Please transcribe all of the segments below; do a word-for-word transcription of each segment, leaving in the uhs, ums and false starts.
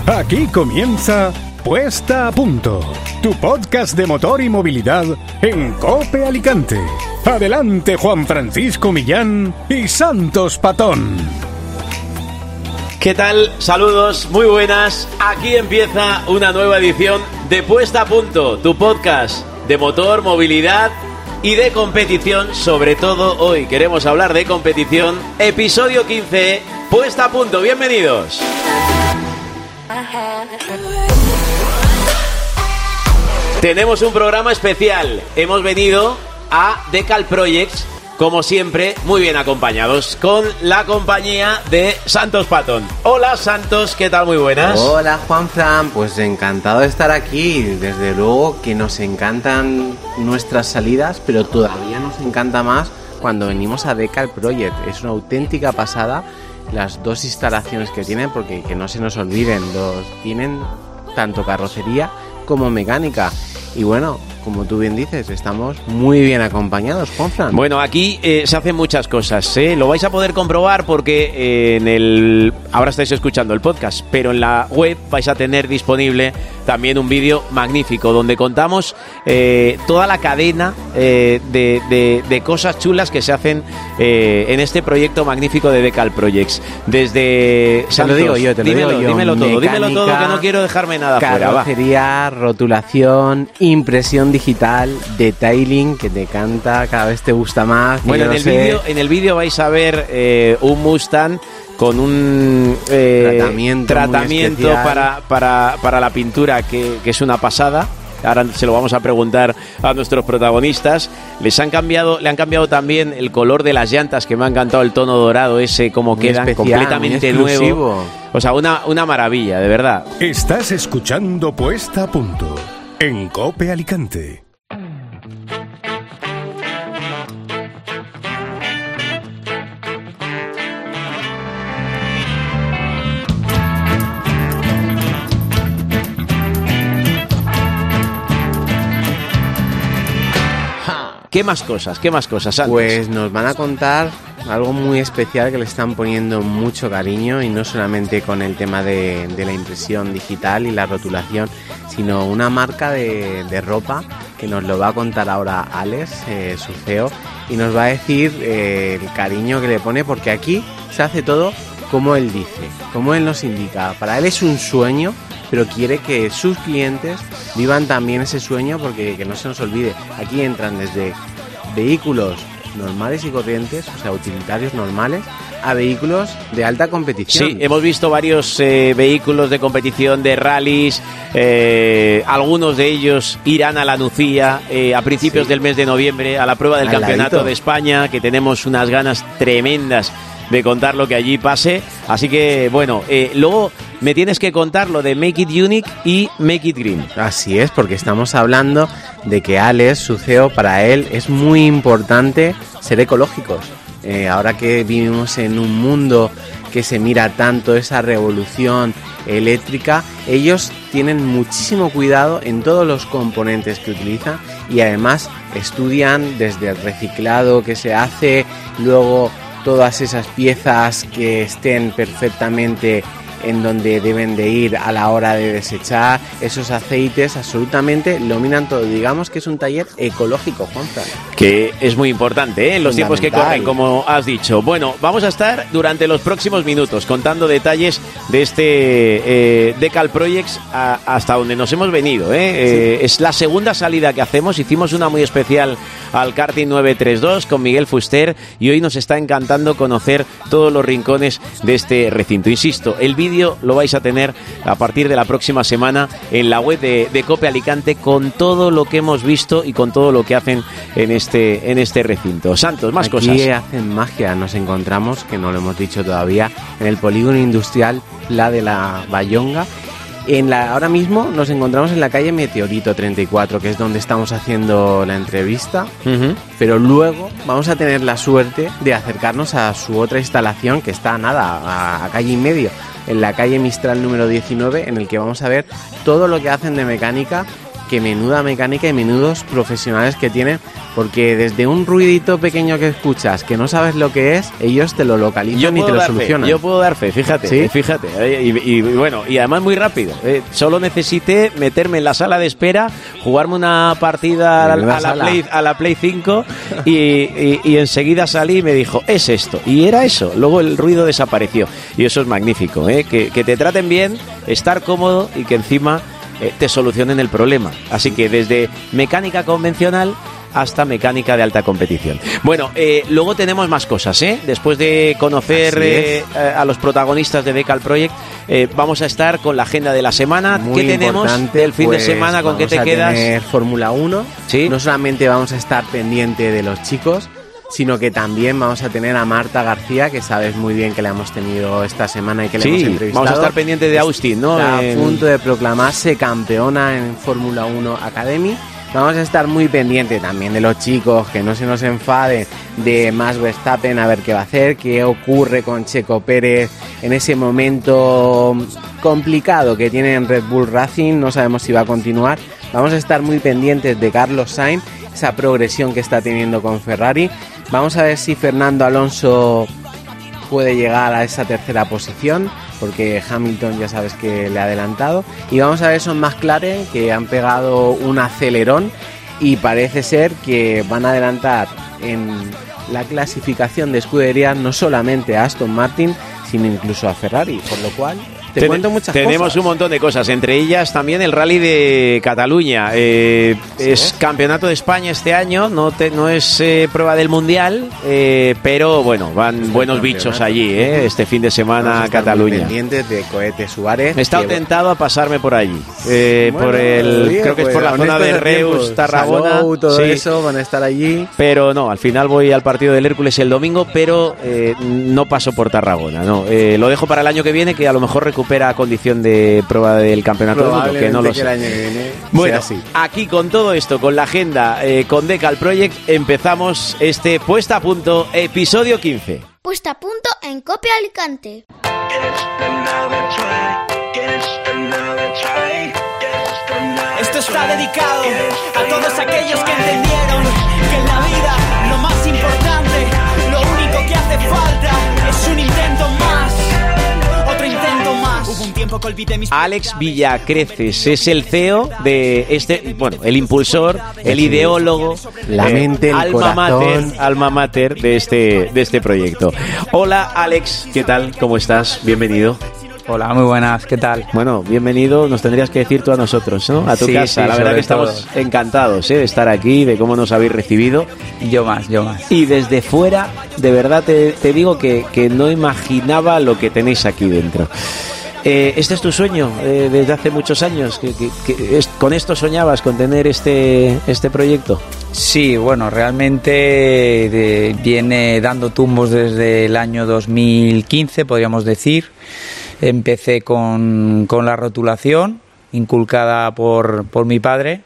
Aquí comienza Puesta a Punto, tu podcast de motor y movilidad en COPE Alicante. Adelante, Juan Francisco Millán y Santos Patón. ¿Qué tal? Saludos, muy buenas. Aquí empieza una nueva edición de Puesta a Punto, tu podcast de motor, movilidad y de competición. Sobre todo hoy queremos hablar de competición. Episodio quince, Puesta a Punto. Bienvenidos. Tenemos un programa especial. Hemos venido a Decal Projects, como siempre, muy bien acompañados, con la compañía de Santos Patón. Hola Santos, ¿qué tal? Muy buenas. Hola Juanfran, pues encantado de estar aquí. Desde luego que nos encantan nuestras salidas, pero todavía nos encanta más cuando venimos a Decal Project. Es una auténtica pasada las dos instalaciones que tienen, porque que no se nos olviden, los tienen tanto carrocería como mecánica. Y bueno, como tú bien dices, estamos muy bien acompañados, Juanfran. Bueno, aquí eh, se hacen muchas cosas, ¿eh? Lo vais a poder comprobar porque eh, en el... ahora estáis escuchando el podcast, pero en la web vais a tener disponible también un vídeo magnífico donde contamos eh, toda la cadena eh, de, de, de cosas chulas que se hacen eh, en este proyecto magnífico de Decal Projects. Desde... Te Santos, lo digo yo, te lo dímelo, digo yo. Dímelo todo, Mecánica, dímelo todo, que no quiero dejarme nada fuera. Carrocería, rotulación, impresión digital, detailing, que te canta, cada vez te gusta más. Bueno, en el vídeo en el vídeo vais a ver eh, un Mustang con un eh, tratamiento, tratamiento para, para, para la pintura que, que es una pasada. Ahora se lo vamos a preguntar a nuestros protagonistas. Les han cambiado, le han cambiado también el color de las llantas, que me ha encantado el tono dorado ese, como muy quedan, especial, completamente nuevo. O sea, una, una maravilla, de verdad. Estás escuchando Puesta a Punto en COPE Alicante. ¿Qué más cosas? ¿Qué más cosas, Santos? Pues nos van a contar algo muy especial que le están poniendo mucho cariño, y no solamente con el tema de, de la impresión digital y la rotulación, sino una marca de, de ropa que nos lo va a contar ahora Alex, eh, su C E O, y nos va a decir eh, el cariño que le pone, porque aquí se hace todo como él dice, como él nos indica. Para él es un sueño, pero quiere que sus clientes vivan también ese sueño, porque que no se nos olvide, aquí entran desde vehículos normales y corrientes, o sea, utilitarios normales, a vehículos de alta competición. Sí, hemos visto varios eh, vehículos de competición, de rallies, eh, algunos de ellos irán a la Nucía eh, a principios sí. del mes de noviembre, a la prueba del Al Campeonato ladito. de España, que tenemos unas ganas tremendas de contar lo que allí pase. Así que, bueno, eh, luego me tienes que contar lo de Make It Unique y Make It Green. Así es, porque estamos hablando de que Alex, su C E O, para él es muy importante ser ecológicos. Eh, ahora que vivimos en un mundo que se mira tanto esa revolución eléctrica, ellos tienen muchísimo cuidado en todos los componentes que utilizan, y además estudian desde el reciclado que se hace, luego todas esas piezas que estén perfectamente en donde deben de ir a la hora de desechar, esos aceites, absolutamente lo miran todo. Digamos que es un taller ecológico, Juanfran. Que es muy importante, ¿eh? En los tiempos que corren, como has dicho. Bueno, vamos a estar durante los próximos minutos contando detalles de este eh, Decal Projects a, hasta donde nos hemos venido, ¿eh? Sí. Eh, es la segunda salida que hacemos. Hicimos una muy especial al Karting nueve treinta y dos con Miguel Fuster, y hoy nos está encantando conocer todos los rincones de este recinto. Insisto, el vídeo lo vais a tener a partir de la próxima semana en la web de, de COPE Alicante, con todo lo que hemos visto y con todo lo que hacen en este, en este recinto. Santos, más Aquí cosas. Aquí hacen magia. Nos encontramos, que no lo hemos dicho todavía, en el polígono industrial Pla de la Bayonga. En la, ahora mismo nos encontramos en la calle Meteorito treinta y cuatro, que es donde estamos haciendo la entrevista, uh-huh. pero luego vamos a tener la suerte de acercarnos a su otra instalación, que está nada, a, a calle y medio, en la calle Mistral número diecinueve, en el que vamos a ver todo lo que hacen de mecánica que menuda mecánica y menudos profesionales que tienen, porque desde un ruidito pequeño que escuchas que no sabes lo que es, ellos te lo localizan y te lo solucionan. Fe, yo puedo dar fe, fíjate, ¿sí? fíjate. Y, y, y bueno, y además muy rápido. Eh, solo necesité meterme en la sala de espera, jugarme una partida a la, a la, Play, a la Play cinco y, y, y enseguida salí y me dijo, es esto. Y era eso. Luego el ruido desapareció. Y eso es magnífico, ¿eh? Que, que te traten bien, estar cómodo y que encima eh, te solucionen el problema. Así que desde mecánica convencional hasta mecánica de alta competición. Bueno, eh, luego tenemos más cosas, ¿eh? Después de conocer eh, a los protagonistas de Decal Project, eh, vamos a estar con la agenda de la semana. Muy ¿Qué tenemos el fin pues, de semana? ¿Con qué te a quedas? Tener Fórmula uno. ¿Sí? No solamente vamos a estar pendiente de los chicos, sino que también vamos a tener a Marta García, que sabes muy bien que la hemos tenido esta semana y que sí, le hemos entrevistado. Vamos a estar pendiente de Austin, ¿no? Está en... a punto de proclamarse campeona en Fórmula uno Academy. Vamos a estar muy pendiente también de los chicos, que no se nos enfaden, de Max Verstappen, a ver qué va a hacer, qué ocurre con Checo Pérez en ese momento complicado que tiene en Red Bull Racing, no sabemos si va a continuar. Vamos a estar muy pendientes de Carlos Sainz, esa progresión que está teniendo con Ferrari. Vamos a ver si Fernando Alonso puede llegar a esa tercera posición, porque Hamilton ya sabes que le ha adelantado. Y vamos a ver esos McLaren, que han pegado un acelerón y parece ser que van a adelantar en la clasificación de escuderías no solamente a Aston Martin, sino incluso a Ferrari, por lo cual te Ten, cuento muchas tenemos cosas. un montón de cosas, entre ellas también el Rally de Cataluña. Eh, ¿Sí es, es campeonato de España este año, no, te, no es eh, prueba del Mundial, eh, pero bueno, van es buenos bichos allí, eh, este fin de semana a Cataluña. Pendientes de Cohete Suárez. He estado que... tentado a pasarme por allí, eh, bueno, por el, bien, creo que pues, es por la zona de Reus, Tarragona, Salou, todo sí. eso, van a estar allí. Pero no, al final voy al partido del Hércules el domingo, pero eh, no paso por Tarragona, no, eh, lo dejo para el año que viene, que a lo mejor recupera condición de prueba del campeonato del mundo, que no lo sé. Que el año que viene bueno, sea así. Aquí con todo esto, con la agenda, eh, con Decal Project, empezamos este Puesta a Punto, episodio quince. Puesta a Punto en Copia Alicante. Esto está dedicado a todos aquellos que entendieron que en la vida lo más importante, lo único que hace falta es un intento más. Hubo un tiempo que olvidé mis... Alex Villacreces es el C E O de este, bueno, el impulsor, el ideólogo, la mente, eh, el alma corazón. mater, alma mater de este, de este proyecto. Hola Alex, ¿qué tal? ¿Cómo estás? Bienvenido. Hola, muy buenas, ¿qué tal? Bueno, bienvenido, nos tendrías que decir tú a nosotros, ¿no? A tu sí, casa, sí, la verdad que estamos todo. encantados, ¿eh? De estar aquí, de cómo nos habéis recibido. Yo más, yo más. Y desde fuera, de verdad te, te digo que, que no imaginaba lo que tenéis aquí dentro. Eh, ¿Este es tu sueño eh, desde hace muchos años? ¿Que, que, que es, ¿Con esto soñabas, con tener este, este proyecto? Sí, bueno, realmente de, viene dando tumbos desde el año dos mil quince, podríamos decir. Empecé con, con la rotulación, inculcada por, por mi padre.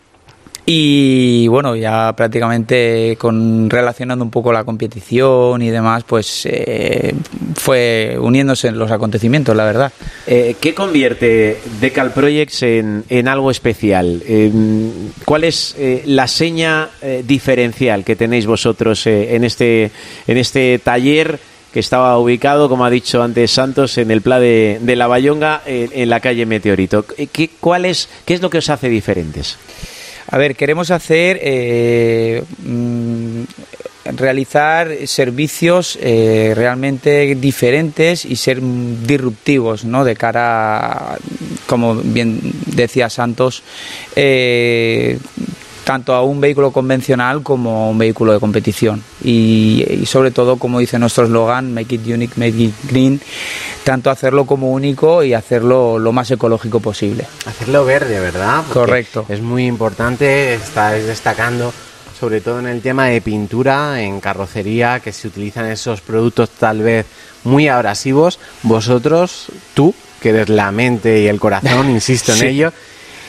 Y bueno, ya prácticamente con relacionando un poco la competición y demás, pues eh, fue uniéndose en los acontecimientos, la verdad. Eh, ¿Qué convierte Decal Projects en, en algo especial? Eh, ¿Cuál es eh, la seña eh, diferencial que tenéis vosotros eh, en este en este taller que estaba ubicado, como ha dicho antes Santos, en el Pla de, de la Bayonga, en, en la calle Meteorito? ¿Qué, cuál es, ¿Qué es lo que os hace diferentes? A ver, queremos hacer, eh, mm, realizar servicios eh, realmente diferentes y ser disruptivos, ¿no? De cara, a, como bien decía Santos, eh, tanto a un vehículo convencional como a un vehículo de competición. Y, y sobre todo, como dice nuestro eslogan, make it unique, make it green, tanto hacerlo como único y hacerlo lo más ecológico posible. Hacerlo verde, ¿verdad? Porque correcto. Es muy importante, estáis destacando, sobre todo en el tema de pintura, en carrocería, que se utilizan esos productos tal vez muy abrasivos. Vosotros, tú, que eres la mente y el corazón, insisto en sí. ello,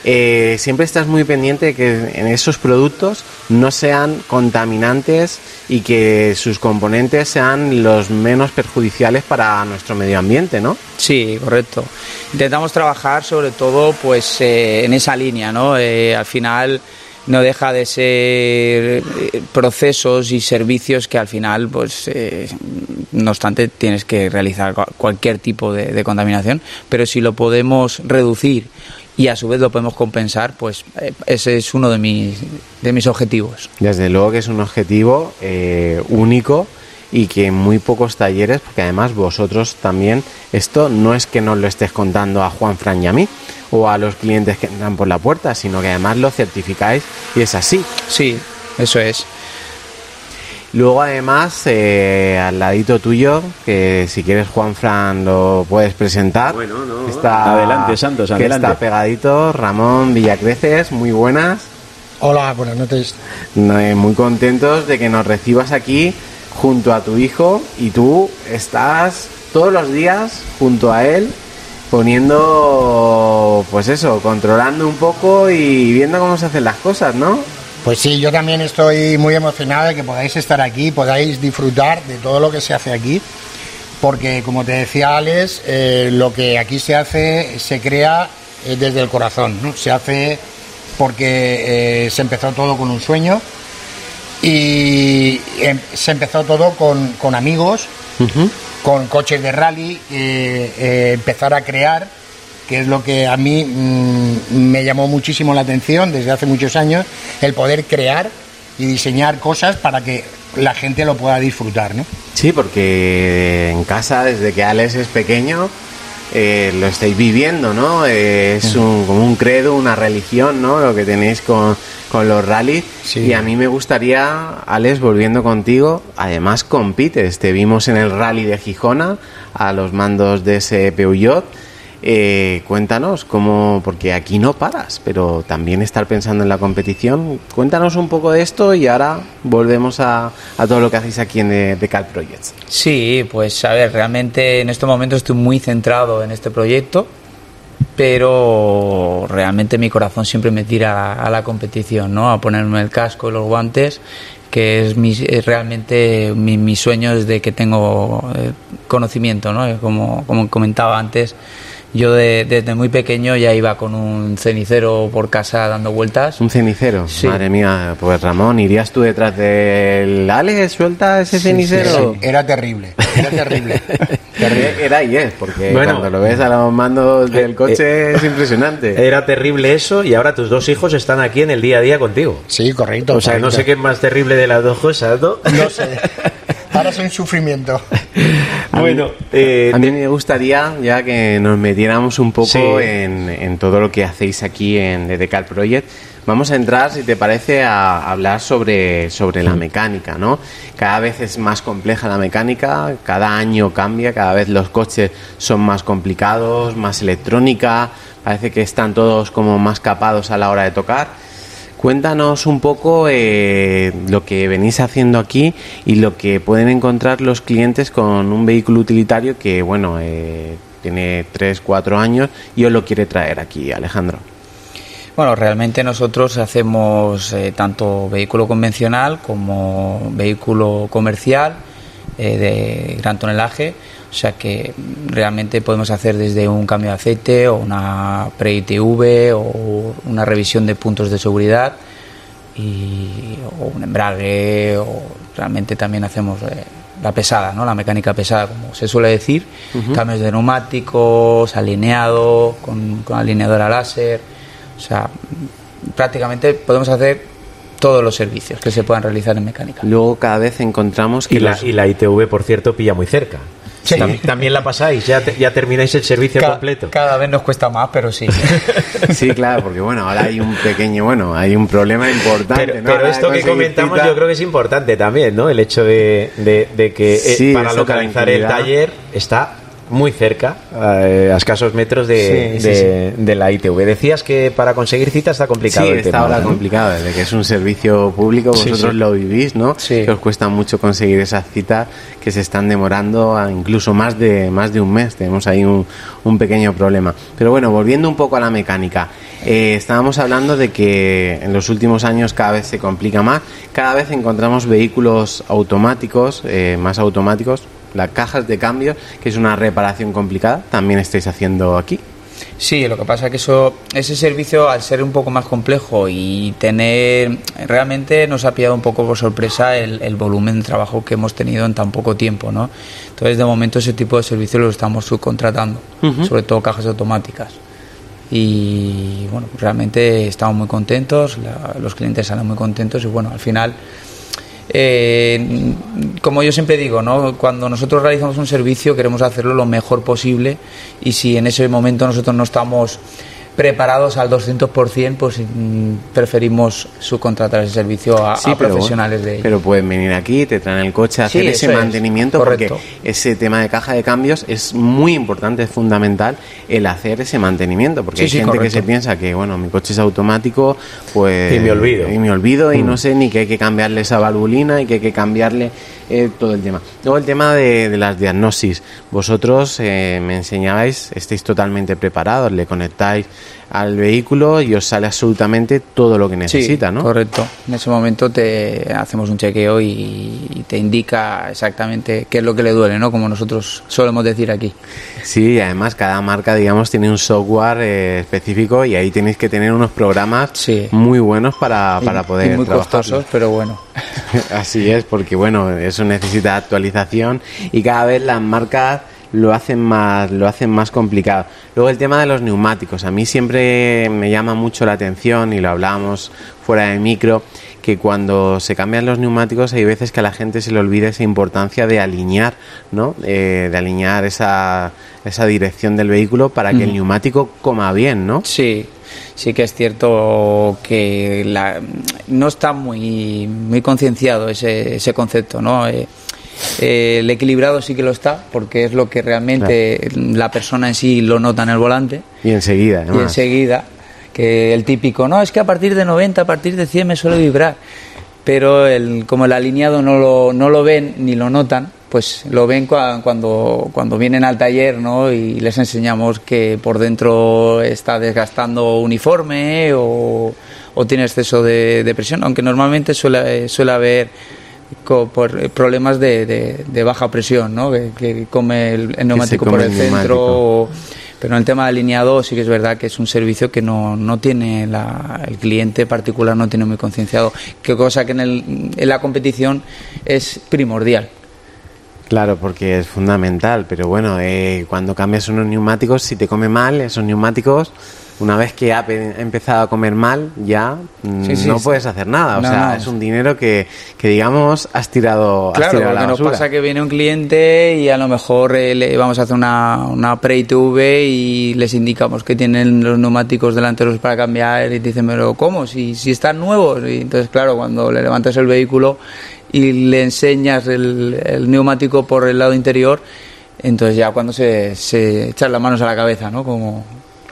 eh, siempre estás muy pendiente de que en esos productos no sean contaminantes y que sus componentes sean los menos perjudiciales para nuestro medio ambiente, ¿no? Sí, correcto. Intentamos trabajar sobre todo pues eh, en esa línea, ¿no? Eh, al final no deja de ser procesos y servicios que al final, pues, eh, no obstante, tienes que realizar cualquier tipo de, de contaminación, pero si lo podemos reducir y a su vez lo podemos compensar, pues eh, ese es uno de mis, de mis objetivos. Desde luego que es un objetivo eh, único y que en muy pocos talleres, porque además vosotros también, esto no es que nos lo estés contando a Juan Fran y a mí, o a los clientes que entran por la puerta, sino que además lo certificáis y es así. Sí, eso es. Luego además, eh, al ladito tuyo, que si quieres Juan Fran lo puedes presentar. Bueno, no, está, adelante Santos, que adelante. Está pegadito, Ramón Villacreces, muy buenas. Hola, buenas noches. Muy contentos de que nos recibas aquí junto a tu hijo y tú estás todos los días junto a él poniendo, pues eso, controlando un poco y viendo cómo se hacen las cosas, ¿no? Pues sí, yo también estoy muy emocionado de que podáis estar aquí, podáis disfrutar de todo lo que se hace aquí, porque como te decía Alex, eh, lo que aquí se hace, se crea eh, desde el corazón, ¿no? Se hace porque eh, se empezó todo con un sueño y eh, se empezó todo con, con amigos, uh-huh. con coches de rally, eh, eh, empezar a crear, que es lo que a mí mmm, me llamó muchísimo la atención desde hace muchos años, el poder crear y diseñar cosas para que la gente lo pueda disfrutar, ¿no? Sí, porque en casa, desde que Alex es pequeño, eh, lo estáis viviendo, ¿no? Eh, es un, como un credo, una religión, ¿no? Lo que tenéis con, con los rallies. Sí. Y a mí me gustaría, Alex, volviendo contigo, además compites. Te vimos en el rally de Gijona, a los mandos de ese Peugeot. Eh, cuéntanos cómo, porque aquí no paras, pero también estar pensando en la competición. Cuéntanos un poco de esto y ahora volvemos a, a todo lo que hacéis aquí en Decal Projects. Sí, pues a ver, realmente en estos momentos estoy muy centrado en este proyecto, pero realmente mi corazón siempre me tira a, a la competición, ¿no? A ponerme el casco y los guantes, que es, mi, es realmente mi, mi sueño desde que tengo eh, conocimiento, ¿no? Como, como comentaba antes, yo de, desde muy pequeño ya iba con un cenicero por casa dando vueltas. ¿Un cenicero? Sí. Madre mía, pues Ramón, ¿irías tú detrás del Alex? ¿Suelta ese sí, cenicero? Sí, sí. Era terrible, era terrible. Era y es, porque bueno, cuando lo ves a los mandos del coche eh, es impresionante. Era terrible eso y ahora tus dos hijos están aquí en el día a día contigo. Sí, correcto. O sea, correcto. No sé qué es más terrible de las dos cosas, ¿no? No sé. Ahora es un sufrimiento. Bueno, eh, a mí me gustaría ya que nos metiéramos un poco sí. en, en todo lo que hacéis aquí en The Decal Project. Vamos a entrar, si te parece, a hablar sobre, sobre la mecánica, ¿no? Cada vez es más compleja la mecánica, cada año cambia, cada vez los coches son más complicados, más electrónica, parece que están todos como más capados a la hora de tocar. Cuéntanos un poco eh, lo que venís haciendo aquí y lo que pueden encontrar los clientes con un vehículo utilitario que, bueno, eh, tiene tres, cuatro años y os lo quiere traer aquí, Alejandro. Bueno, realmente nosotros hacemos eh, tanto vehículo convencional como vehículo comercial eh, de gran tonelaje. O sea que realmente podemos hacer desde un cambio de aceite o una pre-I T V o una revisión de puntos de seguridad y, o un embrague, o realmente también hacemos eh, la pesada, ¿no? La mecánica pesada, como se suele decir, uh-huh. cambios de neumáticos, alineado, con, con alineadora láser. O sea, prácticamente podemos hacer todos los servicios que se puedan realizar en mecánica. Luego cada vez encontramos que y la, los... y la I T V, por cierto, pilla muy cerca. Sí. ¿También la pasáis? ¿Ya, te, ya termináis el servicio cada, completo? Cada vez nos cuesta más, pero sí. Sí, claro, porque bueno, ahora hay un pequeño, bueno, hay un problema importante. Pero, ¿no? pero esto que comentamos cita... yo creo que es importante también, ¿no? El hecho de, de, de que sí, eh, para localizar el taller está muy cerca, eh, a escasos metros de, sí, de, sí, sí. de la I T V. Decías que para conseguir cita está complicado sí, el está tema. ahora ¿no? complicado, desde que es un servicio público, vosotros sí, sí. lo vivís, ¿no? Sí. Que os cuesta mucho conseguir esas citas que se están demorando a incluso más de más de un mes. Tenemos ahí un, un pequeño problema. Pero bueno, volviendo un poco a la mecánica, eh, estábamos hablando de que en los últimos años cada vez se complica más, cada vez encontramos vehículos automáticos, eh, más automáticos. Las cajas de cambios, que es una reparación complicada, también estáis haciendo aquí. Sí, lo que pasa es que eso, ese servicio, al ser un poco más complejo y tener, realmente nos ha pillado un poco por sorpresa el, el volumen de trabajo que hemos tenido en tan poco tiempo, ¿no? Entonces, de momento, ese tipo de servicios lo estamos subcontratando, uh-huh. sobre todo cajas automáticas. Y bueno, realmente estamos muy contentos, la, los clientes salen muy contentos y bueno, al final... Eh, como yo siempre digo, ¿no? Cuando nosotros realizamos un servicio queremos hacerlo lo mejor posible y si en ese momento nosotros no estamos preparados al doscientos por ciento, pues mm, preferimos subcontratar ese servicio a, sí, a profesionales pero, de ello. Pero pueden venir aquí, te traen el coche, hacer sí, ese mantenimiento, porque ese tema de caja de cambios es muy importante, es fundamental el hacer ese mantenimiento, porque sí, hay sí, gente correcto. que se piensa que, bueno, mi coche es automático, pues... Y me olvido. Y me olvido y mm. no sé ni que hay que cambiarle esa valvulina y que hay que cambiarle eh, todo el tema. Luego el tema de, de las diagnosis. Vosotros eh, me enseñabais, estáis totalmente preparados, le conectáis al vehículo y os sale absolutamente todo lo que necesita, sí, ¿no? Correcto. En ese momento te hacemos un chequeo y, y te indica exactamente qué es lo que le duele, ¿no? Como nosotros solemos decir aquí. Sí, y además cada marca, digamos, tiene un software eh, específico y ahí tenéis que tener unos programas sí. muy buenos para, para poder y muy trabajar. costosos, pero bueno. Así es, porque bueno, eso necesita actualización y cada vez las marcas lo hacen más lo hacen más complicado. Luego el tema de los neumáticos, a mí siempre me llama mucho la atención y lo hablábamos fuera de micro, que cuando se cambian los neumáticos hay veces que a la gente se le olvida esa importancia de alinear, ¿no? Eh, de alinear esa, esa dirección del vehículo para que mm. el neumático coma bien, ¿no? Sí. Sí que es cierto que la, no está muy muy concienciado ese, ese concepto, ¿no? Eh, eh, el equilibrado sí que lo está, porque es lo que realmente claro. la persona en sí lo nota en el volante. Y enseguida, además. Y enseguida, que el típico, no, es que a partir de noventa, a partir de cien me suele vibrar. Pero el, como el alineado no lo, no lo ven ni lo notan, pues lo ven cuando, cuando vienen al taller, ¿no? Y les enseñamos que por dentro está desgastando uniforme o, o tiene exceso de, de presión, aunque normalmente suele, suele haber co, por problemas de, de, de baja presión, ¿no? Que, que come el, el neumático por el, el centro. O, pero en el tema de alineado sí que es verdad que es un servicio que no, no tiene la, el cliente particular no tiene muy concienciado, que cosa que en, el, en la competición es primordial. Claro, porque es fundamental, pero bueno, eh, cuando cambias unos neumáticos, si te come mal esos neumáticos, una vez que ha pe- empezado a comer mal, ya sí, sí, no sí. puedes hacer nada. O no, sea, no. es un dinero que, que digamos, has tirado, claro, has tirado a la basura. Claro, porque nos pasa que viene un cliente y a lo mejor eh, le vamos a hacer una, una pre-I T V y les indicamos que tienen los neumáticos delanteros para cambiar y dicen, pero ¿cómo? Si, si están nuevos. Y entonces, claro, cuando le levantas el vehículo y le enseñas el, el neumático por el lado interior, entonces ya cuando se, se echan las manos a la cabeza, ¿no? Como...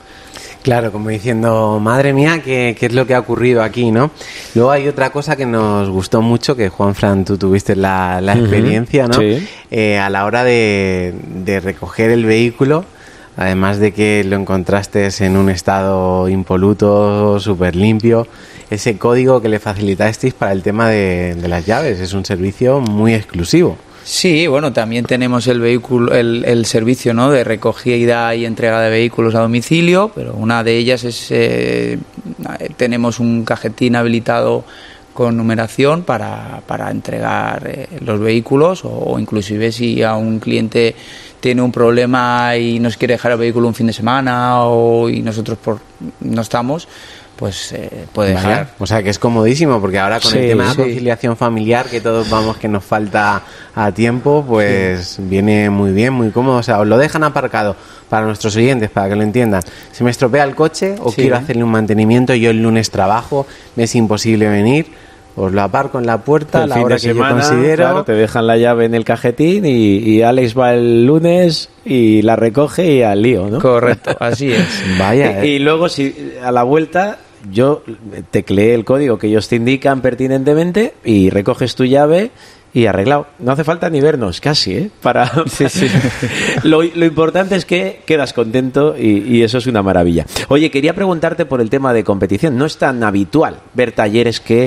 Claro, como diciendo, madre mía, ¿qué, qué es lo que ha ocurrido aquí, ¿no? Luego hay otra cosa que nos gustó mucho, que Juanfran, tú tuviste la, la experiencia, ¿no? Sí. Eh, a la hora de, de recoger el vehículo, además de que lo encontraste en un estado impoluto, súper limpio, ese código que le facilitasteis para el tema de, de las llaves, es un servicio muy exclusivo. Sí, bueno, también tenemos el vehículo, el, el servicio, ¿no? De recogida y entrega de vehículos a domicilio, pero una de ellas es eh, tenemos un cajetín habilitado con numeración para, para entregar eh, los vehículos o, o inclusive si a un cliente tiene un problema y nos quiere dejar el vehículo un fin de semana o y nosotros por no estamos, pues eh, puede vale. dejar. O sea que es comodísimo, porque ahora con sí, el tema de sí. la conciliación familiar, que todos vamos que nos falta a tiempo, pues sí. viene muy bien, muy cómodo. O sea, os lo dejan aparcado para nuestros oyentes, para que lo entiendan. Se me estropea el coche o sí. quiero hacerle un mantenimiento, yo el lunes trabajo, me es imposible venir, os lo aparco en la puerta a la fin hora de que semana, yo considero. Claro, te dejan la llave en el cajetín y, y Alex va el lunes y la recoge y al lío, ¿no? Correcto, así es. Vaya, Y, y luego, si a la vuelta, yo tecleé el código que ellos te indican pertinentemente y recoges tu llave y arreglado. No hace falta ni vernos, casi, ¿eh? Para... Sí, sí. lo, lo importante es que quedas contento y, y eso es una maravilla. Oye, quería preguntarte por el tema de competición. No es tan habitual ver talleres que,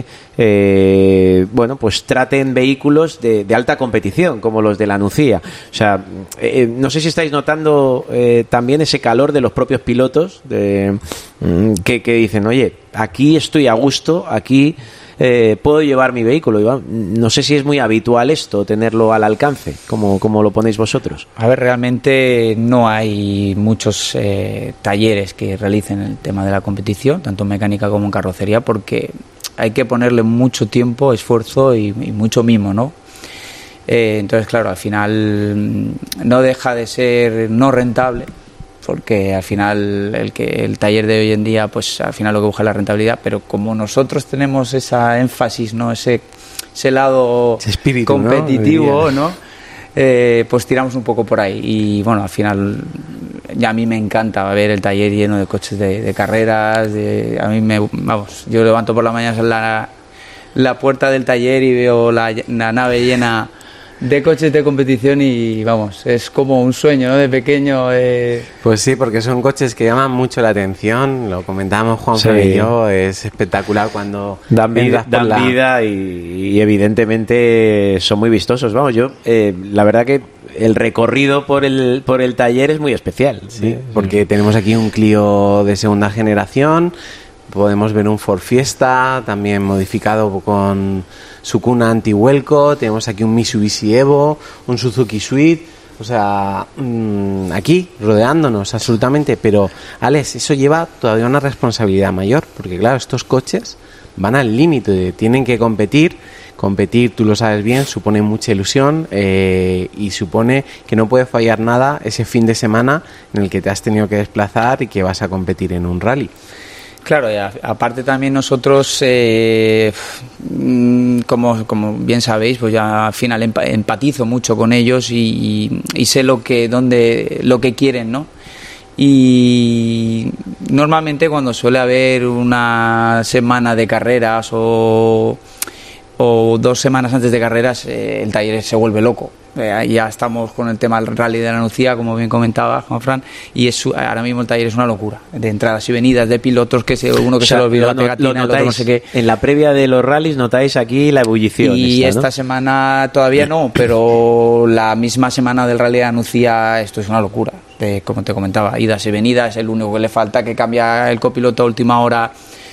eh, bueno, pues traten vehículos de, de alta competición, como los de la Nucía. O sea, eh, no sé si estáis notando eh, también ese calor de los propios pilotos de, mm, que, que dicen, oye, aquí estoy a gusto, aquí... Eh, puedo llevar mi vehículo, Iván. No sé si es muy habitual esto, tenerlo al alcance, como, como lo ponéis vosotros. A ver, realmente no hay muchos eh, talleres que realicen el tema de la competición, tanto en mecánica como en carrocería, porque hay que ponerle mucho tiempo, esfuerzo y, y mucho mimo, ¿no? Eh, entonces, claro, al final no deja de ser no rentable, porque al final el que el taller de hoy en día, pues al final lo que busca es la rentabilidad, pero como nosotros tenemos esa énfasis, no ese ese lado ese espíritu, competitivo, ¿no? ¿no? Eh, pues tiramos un poco por ahí y bueno, al final ya a mí me encanta ver el taller lleno de coches de, de carreras, de, a mí me, vamos, yo levanto por la mañana la, la puerta del taller y veo la, la nave llena de coches de competición y vamos, es como un sueño, ¿no? De pequeño. Eh... Pues sí, porque son coches que llaman mucho la atención, lo comentábamos Juan Sí. y yo, es espectacular cuando Dan vida, entras por dan la- vida y, y evidentemente son muy vistosos. Vamos, yo, eh, la verdad que el recorrido por el, por el taller es muy especial. Sí, porque tenemos aquí un Clio de segunda generación, podemos ver un Ford Fiesta, también modificado con su cuna anti-vuelco, tenemos aquí un Mitsubishi Evo, un Suzuki Swift, o sea, mmm, aquí rodeándonos absolutamente, pero Alex, eso lleva todavía una responsabilidad mayor, porque claro, estos coches van al límite, tienen que competir, competir, tú lo sabes bien, supone mucha ilusión eh, y supone que no puede fallar nada ese fin de semana en el que te has tenido que desplazar y que vas a competir en un rally. Claro, y a- aparte también nosotros, eh, mm, como, como bien sabéis, pues ya al final empa- empatizo mucho con ellos y, y- y sé lo que, dónde, lo que quieren, ¿no? Y normalmente cuando suele haber una semana de carreras o, o dos semanas antes de carreras, eh, el taller se vuelve loco. Eh, ya estamos con el tema del rally de la Nucía, como bien comentaba Juan Fran, y es, ahora mismo el taller es una locura, de entradas y venidas, de pilotos, que se, uno que O sea, se le olvidó lo la no- pegatina, lo el otro notáis, no sé qué. en la previa de los rallies notáis aquí la ebullición. Y esta, ¿no? esta semana todavía no, pero la misma semana del rally de Anuncia, esto es una locura. De, como te comentaba, idas y venidas, el único que le falta que cambia el copiloto a última hora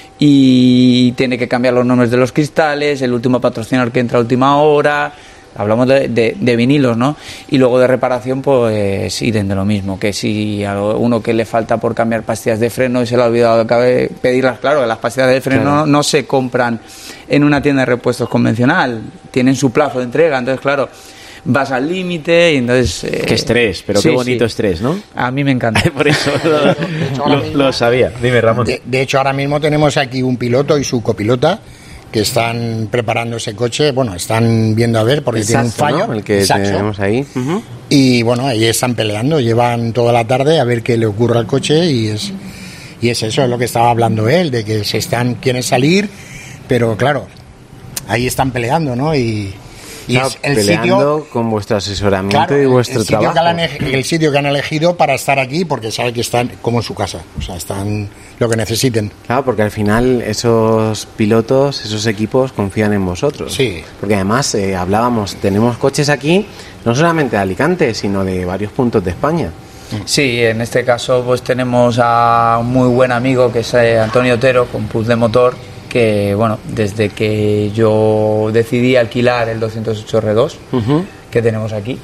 y tiene que cambiar los nombres de los cristales, el último patrocinador que entra a última hora. Hablamos de, de, de vinilos, ¿no? Y luego de reparación, pues idem de lo mismo, que si a uno que le falta por cambiar pastillas de freno y se le ha olvidado de pedirlas, claro, que las pastillas de freno Claro. no, no se compran en una tienda de repuestos convencional, tienen su plazo de entrega, entonces claro, vas al límite y entonces... eh, Qué estrés, pero sí, qué bonito sí. estrés, ¿no? A mí me encanta. Por eso lo, lo- lo sabía. Dime, Ramón. De, de hecho, ahora mismo tenemos aquí un piloto y su copilota que están preparando ese coche. Bueno, están viendo a ver porque El tiene un Saxo, fallo. ¿no? El que el Saxo. tenemos ahí. Ujú. Y bueno, ahí están peleando, llevan toda la tarde a ver qué le ocurre al coche y es y es eso, es lo que estaba hablando él, de que se están quieren salir, pero claro, ahí están peleando, ¿no? Y, y Claro, es el peleando sitio, con vuestro asesoramiento claro, y vuestro el sitio, trabajo. que han, ele- el sitio que han elegido para estar aquí porque saben que están como en su casa, o sea, están lo que necesiten. Claro, porque al final esos pilotos, esos equipos confían en vosotros. Sí. Porque además eh, hablábamos, tenemos coches aquí, no solamente de Alicante, sino de varios puntos de España. Sí, en este caso pues tenemos a un muy buen amigo que es eh, Antonio Otero con Puz de Motor, que bueno, desde que yo decidí alquilar el doscientos ocho R dos Ujú. que tenemos aquí,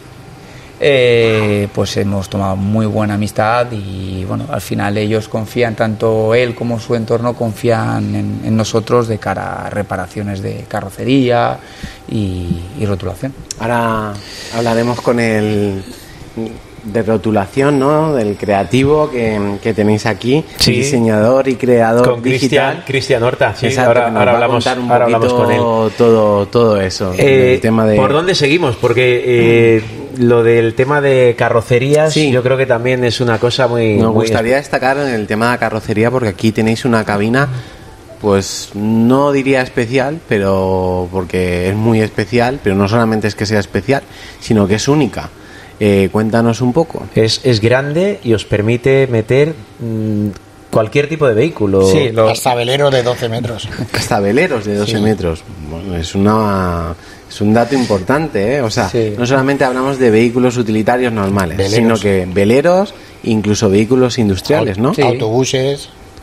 eh, pues hemos tomado muy buena amistad y bueno, al final ellos confían, tanto él como su entorno confían en, en nosotros de cara a reparaciones de carrocería y, y rotulación. Ahora hablaremos con el de rotulación, ¿no? Del creativo que, que tenéis aquí, sí. diseñador y creador con digital. Cristian Horta, sí, Exacto, ahora, ahora, hablamos, un ahora hablamos con él. Todo, todo eso. Eh, el tema de... ¿Por dónde seguimos? Porque eh, lo del tema de carrocerías, sí. yo creo que también es una cosa muy... Nos muy gustaría destacar en el tema de la carrocería, porque aquí tenéis una cabina, pues no diría especial, pero porque es muy especial, pero no solamente es que sea especial, sino que es única. Eh, cuéntanos un poco. Es, es grande y os permite meter mmm, cualquier tipo de vehículo. Sí, los... hasta veleros de doce metros. Hasta veleros de doce sí. metros. Bueno, es una es un dato importante, ¿eh? O sea, sí. no solamente hablamos de vehículos utilitarios normales, veleros. Sino que veleros, incluso vehículos industriales, ¿no? Sí. Autobuses.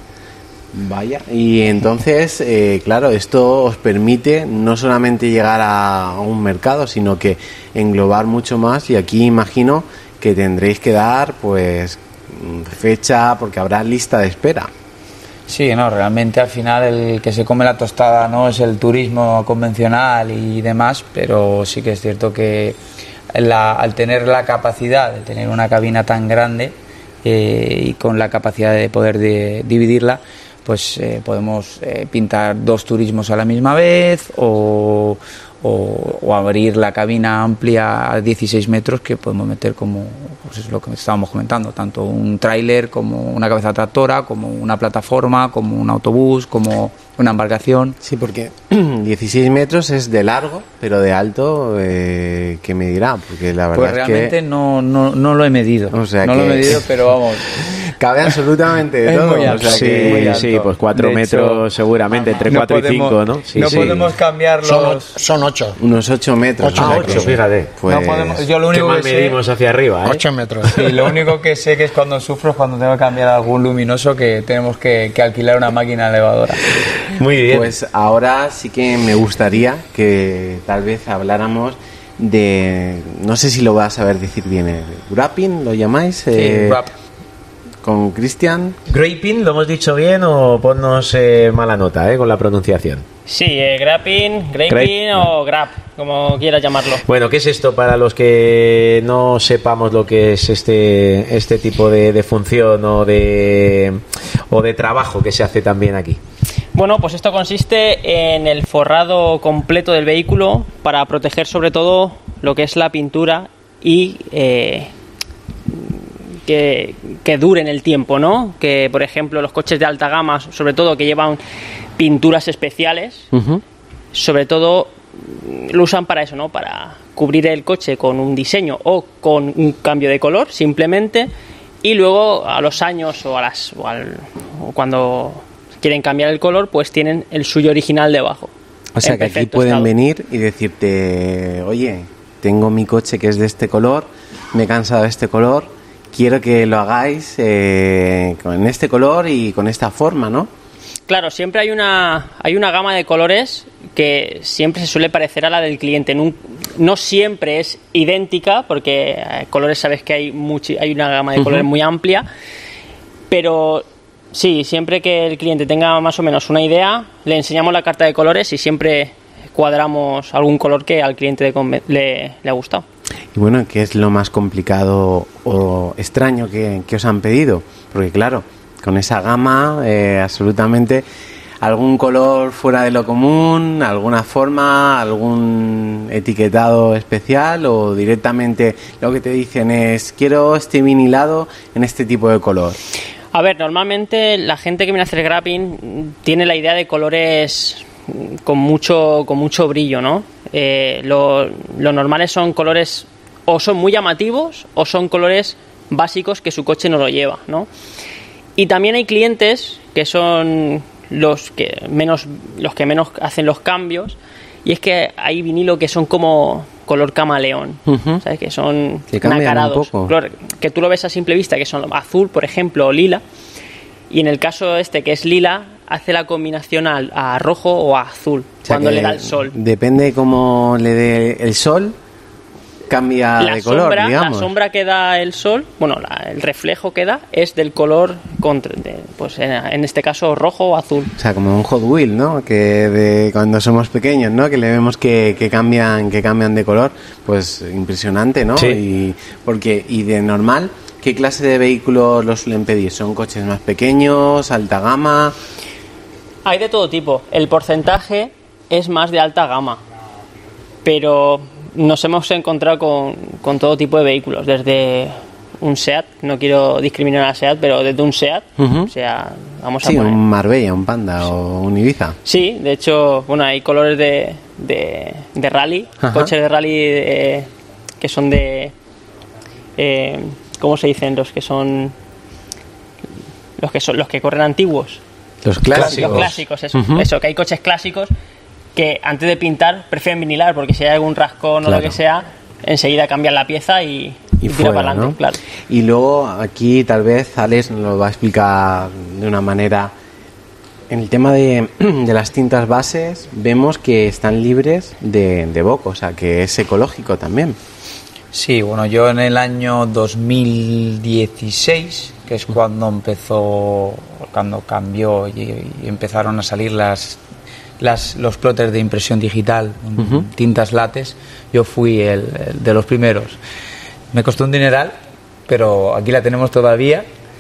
Vaya, y entonces, eh, claro, esto os permite no solamente llegar a un mercado, sino que englobar mucho más, y aquí imagino que tendréis que dar, pues, fecha, porque habrá lista de espera. Sí, no, realmente al final el que se come la tostada no es el turismo convencional y demás, pero sí que es cierto que la, al tener la capacidad de tener una cabina tan grande eh, y con la capacidad de poder de, dividirla, pues eh, podemos eh, pintar dos turismos a la misma vez o, o, o abrir la cabina amplia a dieciséis metros, que podemos meter como, pues es lo que estábamos comentando, tanto un tráiler como una cabeza tractora, como una plataforma, como un autobús, como una embarcación. Sí, porque dieciséis metros es de largo, pero de alto, eh, ¿qué medirá? Porque la verdad pues realmente es que... no, no, no lo he medido, o sea no que... lo he medido, pero vamos... Cabe absolutamente de todo. Alto, o sea sí, que... sí, pues cuatro metros hecho, seguramente, entre no cuatro podemos, y cinco, ¿no? Sí, no sí. podemos cambiar los... Son, son ocho. Unos ocho metros. Ocho o sea metros, que, fíjate. Pues... No podemos, yo lo único ¿Qué más que sé, medimos hacia arriba, ¿eh? Ocho metros. Y lo único que sé que es cuando sufro es cuando tengo que cambiar algún luminoso, que tenemos que, que alquilar una máquina elevadora. Muy bien. Pues ahora sí que me gustaría que tal vez habláramos de, no sé si lo vas a saber decir bien, el wrapping, ¿lo llamáis? Sí, eh, wrap. Con Cristian. ¿Graping lo hemos dicho bien o ponnos eh, mala nota eh, con la pronunciación? Sí, eh, grapping, graping o grab, como quieras llamarlo. Bueno, ¿qué es esto para los que no sepamos lo que es este este tipo de, de función o de o de trabajo que se hace también aquí? Bueno, pues esto consiste en el forrado completo del vehículo para proteger sobre todo lo que es la pintura y eh, que, que dure en el tiempo, ¿no? Que, por ejemplo, los coches de alta gama, sobre todo que llevan pinturas especiales, uh-huh. sobre todo lo usan para eso, ¿no? Para cubrir el coche con un diseño o con un cambio de color, simplemente, y luego a los años o a las o al, o cuando quieren cambiar el color, pues tienen el suyo original debajo. O sea que aquí pueden estado. venir y decirte, oye, tengo mi coche que es de este color, me he cansado de este color, quiero que lo hagáis eh, con este color y con esta forma, ¿no? Claro, siempre hay una hay una gama de colores que siempre se suele parecer a la del cliente. No, no siempre es idéntica, porque eh, colores sabes que hay muchi, hay una gama de colores uh-huh. muy amplia, pero sí, siempre que el cliente tenga más o menos una idea, le enseñamos la carta de colores y siempre cuadramos algún color que al cliente le, le, le ha gustado. Y bueno, ¿qué es lo más complicado o extraño que, que os han pedido? Porque claro, con esa gama, eh, absolutamente, algún color fuera de lo común, alguna forma, algún etiquetado especial, o directamente lo que te dicen es, quiero este vinilado en este tipo de color. A ver, normalmente la gente que viene a hacer grapping tiene la idea de colores con mucho con mucho brillo, ¿no? Eh, lo, lo normales son colores o son muy llamativos o son colores básicos que su coche no lo lleva, ¿no? Y también hay clientes que son los que menos los que menos hacen los cambios, y es que hay vinilo que son como color camaleón, uh-huh. ¿sabes? Que son que nacarados, que tú lo ves a simple vista, que son azul, por ejemplo, o lila, y en el caso este que es lila, hace la combinación a, a rojo o a azul, o sea, cuando le da el sol. Depende cómo le dé el sol, cambia la de color, sombra, digamos. La sombra que da el sol, bueno, la, el reflejo que da es del color, contra, de, pues en, en este caso rojo o azul. O sea, como un Hot Wheel, ¿no? Que de cuando somos pequeños, ¿no? Que le vemos que, que cambian que cambian de color, pues impresionante, ¿no? Sí. Y porque y de normal, ¿qué clase de vehículos los suelen pedir? ¿Son coches más pequeños, alta gama? Hay de todo tipo. El porcentaje es más de alta gama, pero nos hemos encontrado con, con todo tipo de vehículos, desde un SEAT, no quiero discriminar a SEAT, pero desde un SEAT, uh-huh. o sea, vamos a sí, poner... un Marbella, un Panda sí. o un Ibiza. Sí, de hecho, bueno, hay colores de, de, de rally, Ajá. coches de rally eh, que son de... Eh, ¿cómo se dicen? Los que son... Los que son los que corren antiguos. Los clásicos. Los clásicos, eso, uh-huh. eso, que hay coches clásicos que antes de pintar prefieren vinilar, porque si hay algún rascón claro. o lo que sea, enseguida cambian la pieza y, y, y fuera, tira para adelante, ¿no? Claro. Y luego aquí tal vez Alex nos lo va a explicar de una manera. En el tema de, de las tintas bases vemos que están libres de, de boco, o sea que es ecológico también. Sí, bueno, yo en el año dos mil dieciséis, que es cuando empezó, cuando cambió y, y empezaron a salir las Las, los plotters de impresión digital, uh-huh. tintas látex, yo fui el, el de los primeros. Me costó un dineral, pero aquí la tenemos todavía.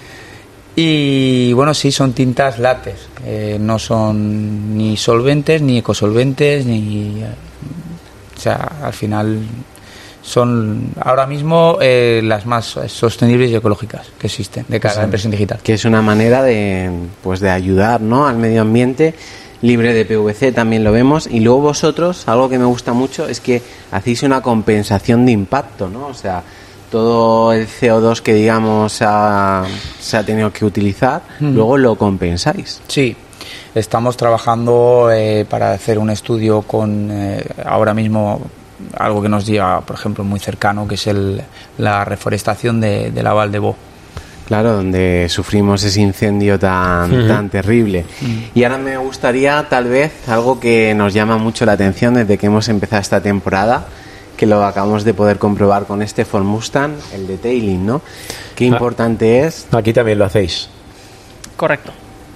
Y bueno, sí, son tintas látex, eh, no son ni solventes, ni ecosolventes, ni... O sea, al final son ahora mismo eh, las más sostenibles y ecológicas que existen de cara sí. a la impresión digital. Que es una manera de, pues, de ayudar, ¿no?, al medio ambiente, libre de P V C, también lo vemos. Y luego vosotros, algo que me gusta mucho es que hacéis una compensación de impacto, ¿no? O sea, todo el C O dos que digamos ha, se ha tenido que utilizar, mm. luego lo compensáis. Sí, estamos trabajando eh, para hacer un estudio con eh, ahora mismo algo que nos lleva, por ejemplo, muy cercano, que es el, la reforestación de, de la Val de Bo. Claro, donde sufrimos ese incendio tan, uh-huh. tan terrible. Uh-huh. Y ahora me gustaría, tal vez, algo que nos llama mucho la atención desde que hemos empezado esta temporada, que lo acabamos de poder comprobar con este Ford Mustang, el detailing, ¿no? Qué importante ah, es. Aquí también lo hacéis. Correcto.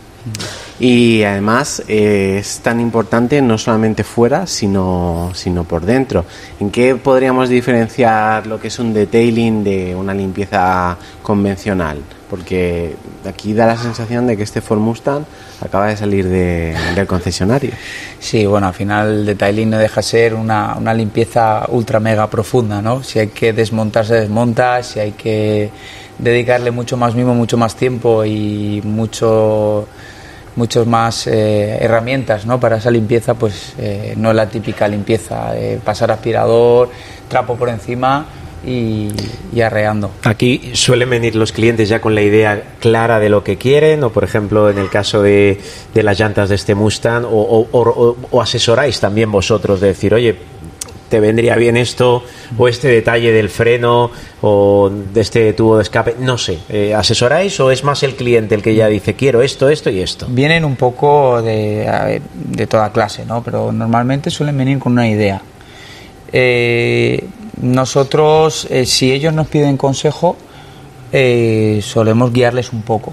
Y además eh, es tan importante no solamente fuera, sino, sino por dentro. ¿En qué podríamos diferenciar lo que es un detailing de una limpieza convencional? Porque aquí da la sensación de que este Ford Mustang acaba de salir de, del concesionario. Sí, bueno, al final el detailing no deja de ser una, una limpieza ultra mega profunda, ¿no? Si hay que desmontar, se desmonta, si hay que dedicarle mucho más mimo, mucho más tiempo y mucho... muchas más eh, herramientas, ¿no?, para esa limpieza, pues eh, no es la típica limpieza, eh, pasar aspirador, trapo por encima y, y arreando. Aquí suelen venir los clientes ya con la idea clara de lo que quieren, o por ejemplo en el caso de, de las llantas de este Mustang, o, o, o, o asesoráis también vosotros de decir, oye, te vendría bien esto, o este detalle del freno, o de este tubo de escape, no sé, eh, ¿asesoráis o es más el cliente el que ya dice quiero esto, esto y esto? Vienen un poco de, de toda clase, ¿no? Pero normalmente suelen venir con una idea. Eh, nosotros, eh, si ellos nos piden consejo, eh, solemos guiarles un poco.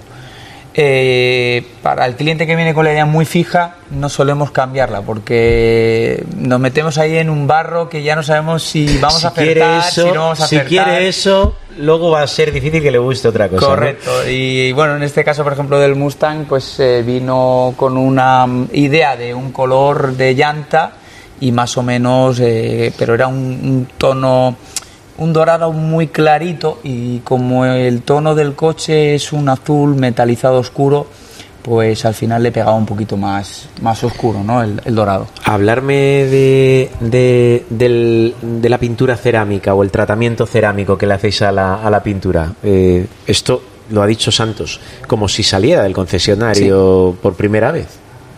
Eh, para el cliente que viene con la idea muy fija, no solemos cambiarla porque nos metemos ahí en un barro que ya no sabemos si vamos si a acertar, eso, si no vamos a si acertar. Si quiere eso, luego va a ser difícil que le guste otra cosa. Correcto, ¿no? Y bueno, en este caso, por ejemplo, del Mustang, pues eh, vino con una idea de un color de llanta y más o menos, eh, pero era un, un tono... un dorado muy clarito, y como el tono del coche es un azul metalizado oscuro, pues al final le pegaba un poquito más, más oscuro, ¿no?, el, el dorado. Hablarme de, de, del, de la pintura cerámica o el tratamiento cerámico que le hacéis a la, a la pintura. Eh, esto lo ha dicho Santos, como si saliera del concesionario sí. por primera vez.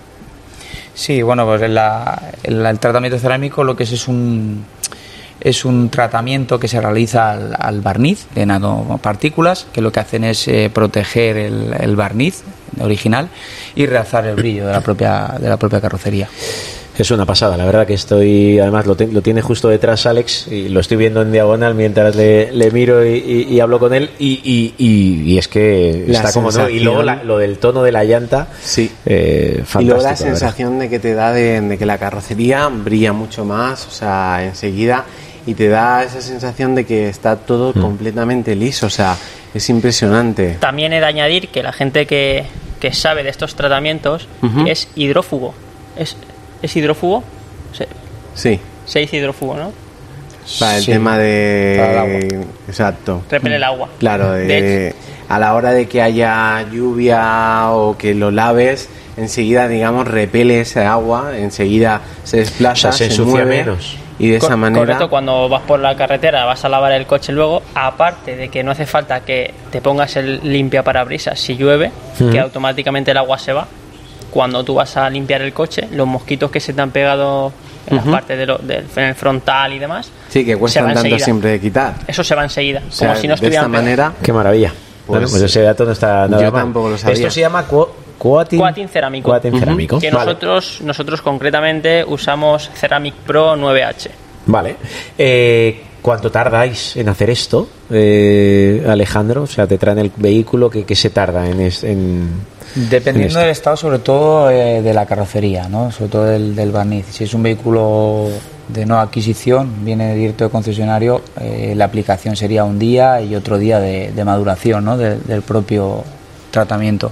Sí, bueno, pues en la, en la, el tratamiento cerámico lo que es es un... es un tratamiento que se realiza al, al barniz de nanopartículas, que lo que hacen es eh, proteger el, el barniz original y realzar el brillo de la propia de la propia carrocería. Es una pasada, la verdad que estoy, además lo, te, lo tiene justo detrás Alex y lo estoy viendo en diagonal mientras le, le miro y, y, y hablo con él y, y, y, y es que la está como no, y luego la, lo del tono de la llanta, sí, eh, fantástico. Y luego la sensación de que te da de, de que la carrocería brilla mucho más, o sea, enseguida, y te da esa sensación de que está todo mm. completamente liso, o sea, es impresionante. También he de añadir que la gente que, que sabe de estos tratamientos uh-huh. es hidrófugo, es ¿Es hidrófugo? Sí. Sí. Se dice hidrófugo, ¿no? Para el sí. tema de... Para el agua. Exacto. Repele el agua. Claro, de, de a la hora de que haya lluvia o que lo laves, enseguida, digamos, repele ese agua, enseguida se desplaza, o sea, se, se mueve menos. Y de esa Co- manera... Correcto, cuando vas por la carretera, vas a lavar el coche luego, aparte de que no hace falta que te pongas el limpiaparabrisas si llueve, uh-huh. que automáticamente el agua se va. Cuando tú vas a limpiar el coche, los mosquitos que se te han pegado en uh-huh. las partes de lo, del en el frontal y demás, sí, que cuestan tanto enseguida. Siempre de quitar. Eso se va enseguida, o sea, como si no de estuvieran esta manera. Qué maravilla. Pues, bueno, pues ese dato no está nada yo mal. tampoco lo sabía. Esto se llama cu- coating, coating cerámico. Coating uh-huh. cerámico. Que vale. nosotros, nosotros concretamente usamos Ceramic Pro nueve H. Vale. Eh, ¿Cuánto tardáis en hacer esto, eh, Alejandro? O sea, te traen el vehículo, ¿qué, qué se tarda en, es, en Dependiendo en del estado, sobre todo eh, de la carrocería, ¿no? Sobre todo del, del barniz. Si es un vehículo de no adquisición, viene directo de concesionario, eh, la aplicación sería un día y otro día de, de maduración, ¿no? de, del propio tratamiento.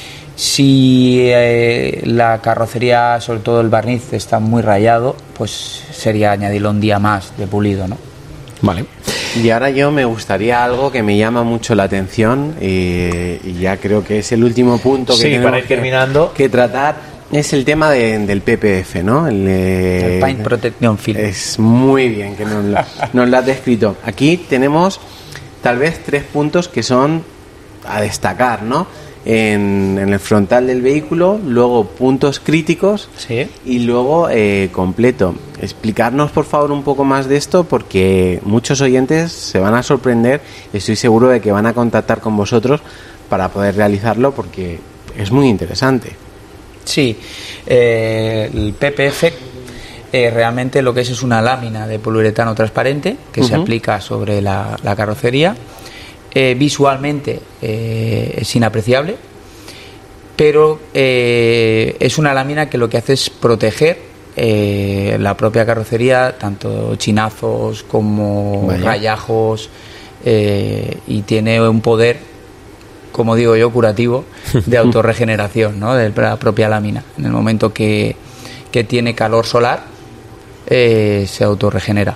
Si eh, la carrocería, sobre todo el barniz, está muy rayado, pues sería añadirle un día más de pulido, ¿no? Vale. Y ahora yo me gustaría algo que me llama mucho la atención y, y ya creo que es el último punto que sí, tenemos para ir terminando. Que, que tratar, es el tema de, del P P F, ¿no? El, el Paint Protection Film. Es muy bien que nos lo, nos lo has descrito. Aquí tenemos tal vez tres puntos que son a destacar, ¿no? En, en el frontal del vehículo, luego puntos críticos sí. y luego eh, completo. Explicarnos por favor un poco más de esto porque muchos oyentes se van a sorprender y estoy seguro de que van a contactar con vosotros para poder realizarlo porque es muy interesante. Sí, eh, el P P F eh, realmente lo que es es una lámina de poliuretano transparente que uh-huh. se aplica sobre la, la carrocería. Eh, visualmente eh, es inapreciable, pero eh, es una lámina que lo que hace es proteger eh, la propia carrocería, tanto chinazos como Vaya. rayajos, eh, y tiene un poder, como digo yo, curativo de autorregeneración, ¿no? De la propia lámina. En el momento que, que tiene calor solar, eh, se autorregenera.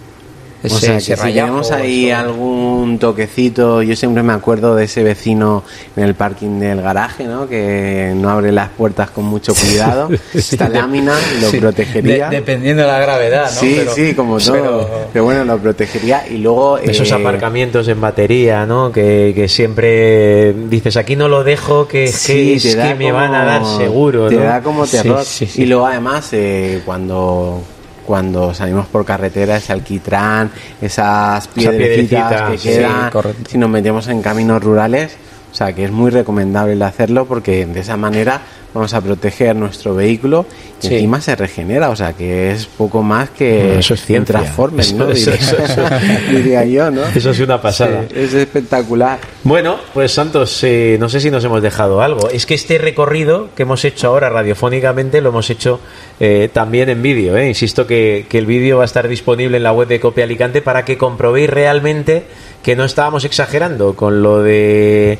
O sea, que si tenemos ahí o... algún toquecito, yo siempre me acuerdo de ese vecino en el parking del garaje, ¿no? Que no abre las puertas con mucho cuidado. sí, Esta lámina lo sí, protegería. De, dependiendo de la gravedad, ¿no? Sí, pero, sí, como todo. Pero... pero bueno, lo protegería. Y luego... Esos eh... aparcamientos en batería, ¿no? Que, que siempre dices, aquí no lo dejo, que, sí, que, es que como... me van a dar seguro, te ¿no? Te da como terror. Sí, sí, sí. Y luego además, eh, cuando... cuando salimos por carretera, ese alquitrán, esas piedrecitas que quedan, sí, si nos metemos en caminos rurales, o sea que es muy recomendable el hacerlo porque de esa manera vamos a proteger nuestro vehículo y sí. encima se regenera, o sea que es poco más que bueno, eso es un Transformers, ¿no? Eso, eso, eso, diría yo, ¿no? Eso es una pasada. Sí, es espectacular. Bueno, pues Santos, eh, no sé si nos hemos dejado algo. Es que este recorrido que hemos hecho ahora radiofónicamente lo hemos hecho eh, también en vídeo, ¿eh? Insisto que, que el vídeo va a estar disponible en la web de Copia Alicante para que comprobéis realmente que no estábamos exagerando con lo de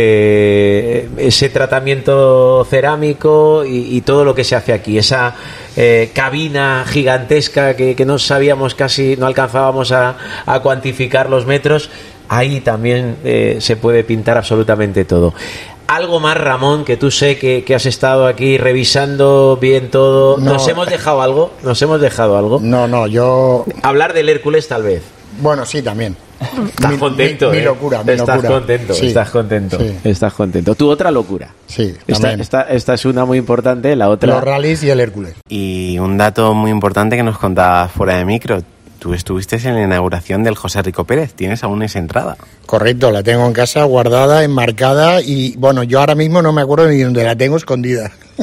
eh, ese tratamiento cerámico y, y todo lo que se hace aquí, esa eh, cabina gigantesca que, que no sabíamos casi, no alcanzábamos a, a cuantificar los metros. Ahí también eh, se puede pintar absolutamente todo. Algo más, Ramón, que tú sé que, que has estado aquí revisando bien todo. No. ¿Nos hemos dejado algo? ¿Nos hemos dejado algo? No, no, yo... Hablar del Hércules tal vez. Bueno, sí, también. Estás mi, contento, mi, ¿eh? mi locura, mi estás locura. contento, sí. estás contento, sí. estás contento. Tu otra locura. Sí, esta, también. esta, esta es una muy importante, la otra... Los rallies y el Hércules. Y un dato muy importante que nos contabas fuera de micro. Tú estuviste en la inauguración del José Rico Pérez. ¿Tienes aún esa entrada? Correcto, la tengo en casa guardada, enmarcada y, bueno, yo ahora mismo no me acuerdo ni dónde la tengo escondida.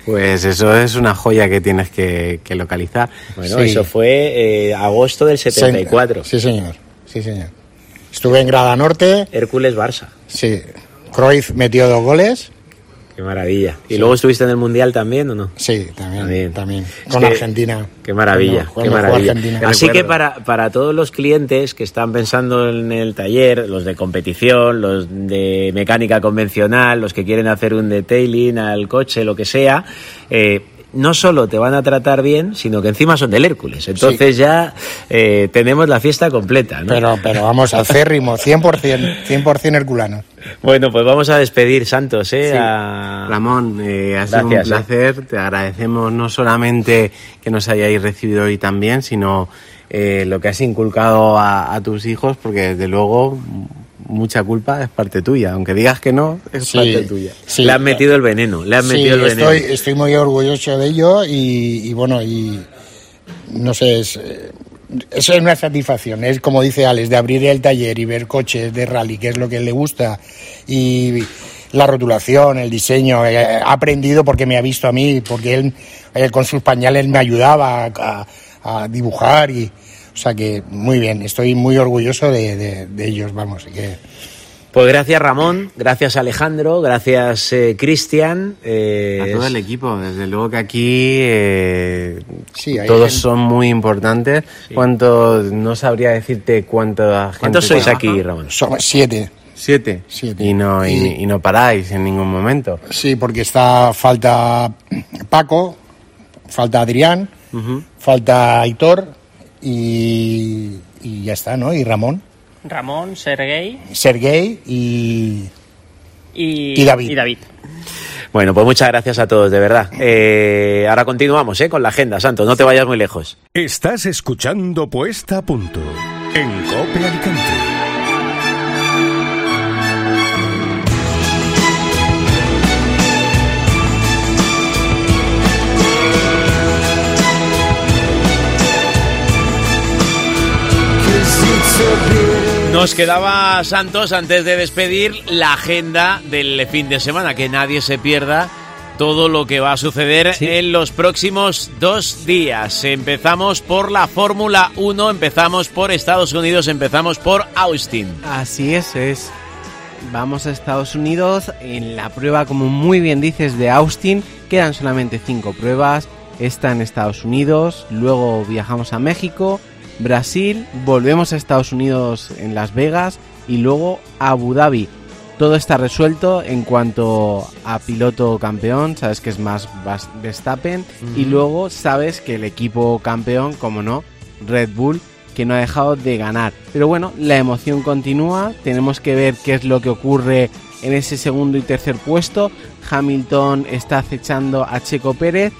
Pues eso es una joya que tienes que, que localizar. Bueno, sí. Eso fue eh, agosto del setenta y cuatro. Sí, señor. Sí, señor. Estuve en Grada Norte. Hércules Barça. Sí. Cruyff metió dos goles. Qué maravilla. ¿Y sí. luego estuviste en el Mundial también o no? Sí, también. También. también. Es con que, Argentina. Qué maravilla. Cuando, qué cuando maravilla. Argentina. Así que para, para todos los clientes que están pensando en el taller, los de competición, los de mecánica convencional, los que quieren hacer un detailing al coche, lo que sea, eh, no solo te van a tratar bien, sino que encima son del Hércules. Entonces sí. ya eh, tenemos la fiesta completa, ¿no? Pero, pero vamos, acérrimo, cien por ciento, cien por ciento herculano. Bueno, pues vamos a despedir, Santos, ¿eh? Sí. A... Ramón, eh, ha sido Gracias, un placer. Eh. Te agradecemos no solamente que nos hayáis recibido hoy también, sino eh, lo que has inculcado a, a tus hijos, porque desde luego mucha culpa es parte tuya, aunque digas que no, es sí, parte tuya. Sí, le han metido el veneno, le han sí, metido el veneno. Estoy, estoy muy orgulloso de ello y, y bueno, y no sé, es, es una satisfacción, es como dice Alex, de abrir el taller y ver coches de rally, que es lo que le gusta, y la rotulación, el diseño, ha aprendido porque me ha visto a mí, porque él, él con sus pañales me ayudaba a, a dibujar y... O sea que muy bien, estoy muy orgulloso de, de, de ellos, vamos. Que... Pues gracias Ramón, gracias Alejandro, gracias eh, Cristian. Eh, a todo el equipo, desde luego que aquí eh, sí, todos gente... son muy importantes. Sí. ¿Cuánto, no sabría decirte cuánta gente ¿Cuántos sois trabaja? Aquí, Ramón? Somos siete. ¿Siete? Siete. Y no, y, y no paráis en ningún momento. Sí, porque está falta Paco, falta Adrián, uh-huh. falta Aitor... Y, y ya está, ¿no? Y Ramón. Ramón, Sergei. Sergei y, y, y David. Y David. Bueno, pues muchas gracias a todos, de verdad. Eh, ahora continuamos, ¿eh? Con la agenda, Santos, no te vayas muy lejos. Estás escuchando Puesta a Punto en COPE Alicante. Nos quedaba, Santos, antes de despedir, la agenda del fin de semana, que nadie se pierda todo lo que va a suceder sí. en los próximos dos días. Empezamos por la Fórmula uno, empezamos por Estados Unidos, empezamos por Austin. Así es, es. Vamos a Estados Unidos en la prueba, como muy bien dices, de Austin. Quedan solamente cinco pruebas. Está en Estados Unidos, luego viajamos a México, Brasil, volvemos a Estados Unidos en Las Vegas y luego a Abu Dhabi. Todo está resuelto en cuanto a piloto campeón, sabes que es más Verstappen, uh-huh. y luego sabes que el equipo campeón, como no, Red Bull, que no ha dejado de ganar. Pero bueno, la emoción continúa, tenemos que ver qué es lo que ocurre en ese segundo y tercer puesto. Hamilton está acechando a Checo Pérez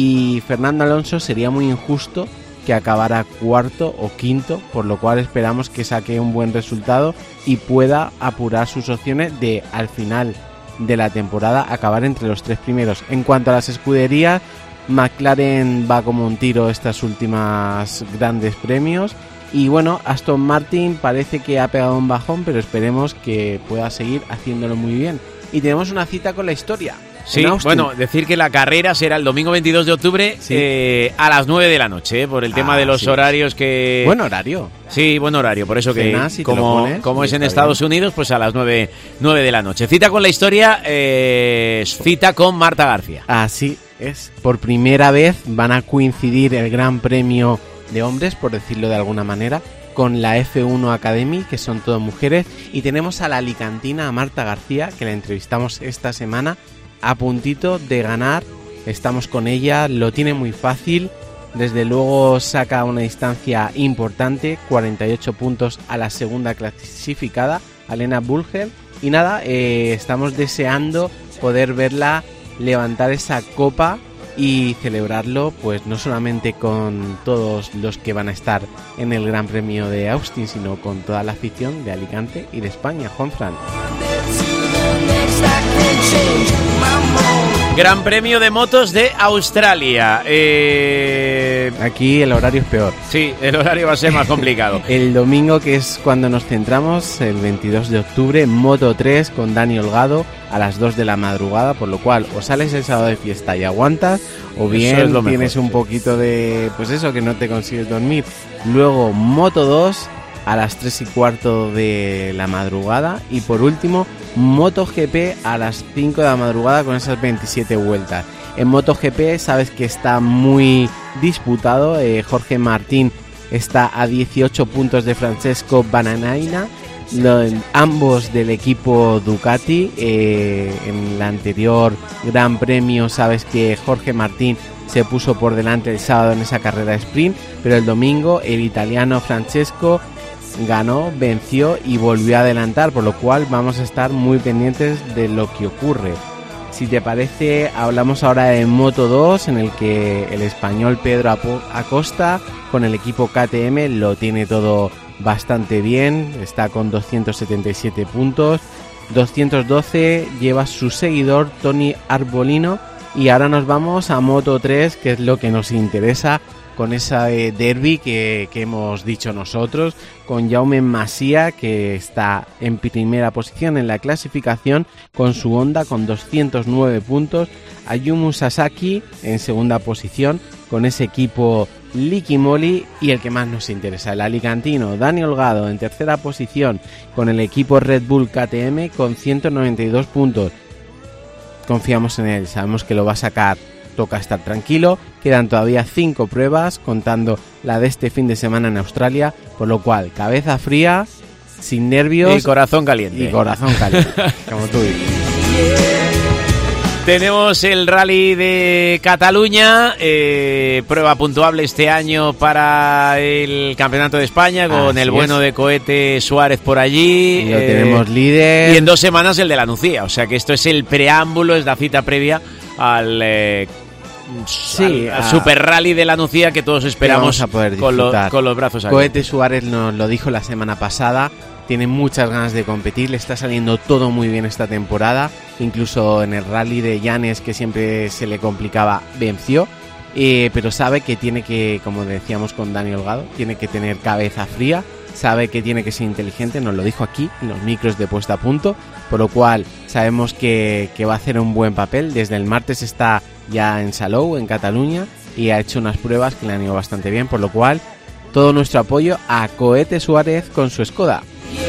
y Fernando Alonso sería muy injusto que acabara cuarto o quinto, por lo cual esperamos que saque un buen resultado y pueda apurar sus opciones de, al final de la temporada, acabar entre los tres primeros. En cuanto a las escuderías, McLaren va como un tiro estas últimas grandes premios y bueno, Aston Martin parece que ha pegado un bajón, pero esperemos que pueda seguir haciéndolo muy bien. Y tenemos una cita con la historia. Sí, bueno, decir que la carrera será el domingo veintidós de octubre sí. eh, a las nueve de la noche, ¿eh? Por el tema ah, de los sí. horarios que... Buen horario. Sí, buen horario, por eso que si como, pones, como es en Estados bien. Unidos, pues a las nueve, nueve de la noche. Cita con la historia, eh, cita con Marta García. Así es, por primera vez van a coincidir el Gran Premio de hombres, por decirlo de alguna manera, con la F uno Academy, que son todas mujeres, y tenemos a la alicantina, a Marta García, que la entrevistamos esta semana, a puntito de ganar. Estamos con ella, lo tiene muy fácil, desde luego saca una distancia importante, cuarenta y ocho puntos a la segunda clasificada, a Lena Bulger, y nada, eh, estamos deseando poder verla levantar esa copa y celebrarlo, pues no solamente con todos los que van a estar en el Gran Premio de Austin, sino con toda la afición de Alicante y de España. Juanfran. Gran Premio de Motos de Australia. Eh... Aquí el horario es peor. Sí, el horario va a ser más complicado. El domingo, que es cuando nos centramos, el veintidós de octubre, Moto tres con Dani Holgado a las dos de la madrugada, por lo cual o sales el sábado de fiesta y aguantas, o bien es tienes mejor, un sí. poquito de, pues eso, que no te consigues dormir. Luego Moto dos a las tres y cuarto de la madrugada, y por último MotoGP a las cinco de la madrugada con esas veintisiete vueltas. En MotoGP sabes que está muy disputado, eh, Jorge Martín está a dieciocho puntos de Francesco Bananaina, lo, ambos del equipo Ducati. Eh, en el anterior Gran Premio sabes que Jorge Martín se puso por delante el sábado en esa carrera sprint, pero el domingo el italiano Francesco ganó, venció y volvió a adelantar, por lo cual vamos a estar muy pendientes de lo que ocurre. Si te parece, hablamos ahora de Moto dos, en el que el español Pedro Acosta con el equipo K T M lo tiene todo bastante bien, está con doscientos setenta y siete puntos, doscientos doce lleva su seguidor Tony Arbolino. Y ahora nos vamos a Moto tres, que es lo que nos interesa, con esa eh, derby que, que hemos dicho nosotros, con Jaume Masia, que está en primera posición en la clasificación con su Honda con doscientos nueve puntos, Ayumu Sasaki en segunda posición con ese equipo Liqui Moly, y el que más nos interesa, el alicantino Dani Holgado en tercera posición con el equipo Red Bull K T M con ciento noventa y dos puntos. Confiamos en él, sabemos que lo va a sacar, toca estar tranquilo, quedan todavía cinco pruebas, contando la de este fin de semana en Australia, por lo cual, cabeza fría, sin nervios y corazón caliente. Y corazón caliente, como tú dices. Tenemos el Rally de Cataluña, eh, prueba puntuable este año para el Campeonato de España, con Así el bueno es. de Cohete Suárez por allí. Y lo eh, tenemos líder. Y en dos semanas el de la Nucía, o sea que esto es el preámbulo, es la cita previa al, eh, sí, al, al a... Super Rally de la Nucía, que todos esperamos a poder con, lo, con los brazos abiertos. Cohete Suárez nos lo dijo la semana pasada. Tiene muchas ganas de competir, le está saliendo todo muy bien esta temporada, incluso en el rally de Llanes, que siempre se le complicaba, venció, eh, pero sabe que tiene que, como decíamos con Dani Holgado, tiene que tener cabeza fría, sabe que tiene que ser inteligente, nos lo dijo aquí en los micros de Puesta a Punto, por lo cual sabemos que, que va a hacer un buen papel. Desde el martes está ya en Salou, en Cataluña, y ha hecho unas pruebas que le han ido bastante bien, por lo cual todo nuestro apoyo a Cohete Suárez con su Skoda.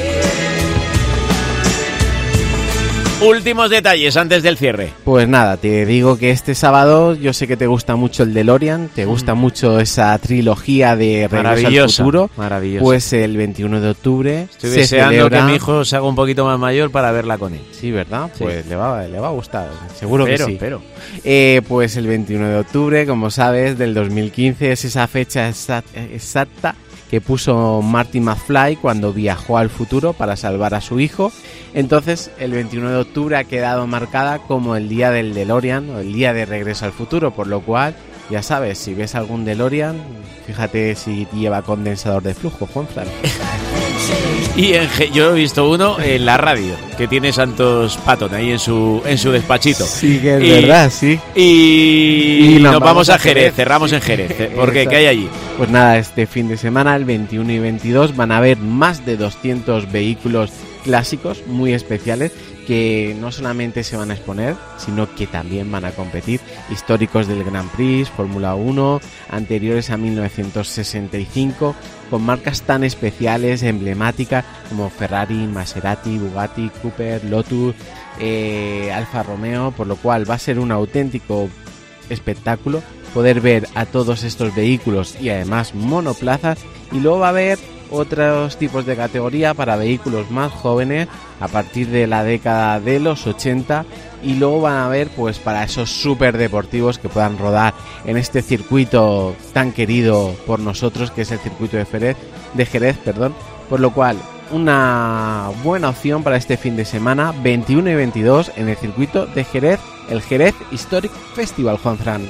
Últimos detalles antes del cierre. Pues nada, te digo que este sábado, yo sé que te gusta mucho el DeLorean, te gusta mm. mucho esa trilogía de Regreso al Futuro. Maravilloso. Pues el veintiuno de octubre estoy deseando celebra... que mi hijo se haga un poquito más mayor para verla con él. Sí, ¿verdad? Sí. Pues le va, le va a gustar, seguro pero, que sí. Pero. Eh, pues el veintiuno de octubre, como sabes, del dos mil quince, es esa fecha exacta que puso Marty McFly cuando viajó al futuro para salvar a su hijo. Entonces, el veintiuno de octubre ha quedado marcada como el día del DeLorean, o el día de Regreso al Futuro, por lo cual, ya sabes, si ves algún DeLorean, fíjate si lleva condensador de flujo, Juanfran. Y en, yo he visto uno en la radio, que tiene Santos Patton ahí en su en su despachito. Sí, que es y, verdad, sí. Y, y nos, nos vamos, vamos a Jerez, Jerez. cerramos en Jerez. ¿Por qué? ¿Qué hay allí? Pues nada, este fin de semana, el veintiuno y veintidós, van a haber más de doscientos vehículos clásicos muy especiales que no solamente se van a exponer, sino que también van a competir, históricos del Grand Prix, Fórmula uno, anteriores a mil novecientos sesenta y cinco, con marcas tan especiales, emblemáticas como Ferrari, Maserati, Bugatti, Cooper, Lotus, eh, Alfa Romeo, por lo cual va a ser un auténtico espectáculo poder ver a todos estos vehículos y además monoplazas, y luego va a haber otros tipos de categoría para vehículos más jóvenes a partir de la década de los ochenta, y luego van a haber pues para esos super deportivos que puedan rodar en este circuito tan querido por nosotros, que es el circuito de Jerez, de Jerez, perdón, por lo cual una buena opción para este fin de semana, veintiuno y veintidós, en el circuito de Jerez, el Jerez Historic Festival, Juanfran.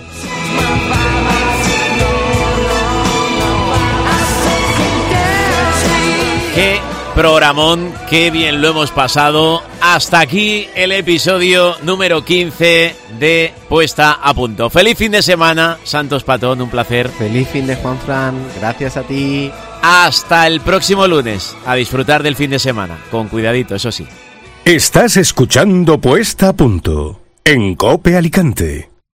Qué programón, qué bien lo hemos pasado. Hasta aquí el episodio número quince de Puesta a Punto. Feliz fin de semana, Santos Patón, un placer. Feliz fin de Juanfran, gracias a ti. Hasta el próximo lunes, a disfrutar del fin de semana, con cuidadito, eso sí. Estás escuchando Puesta a Punto en COPE Alicante.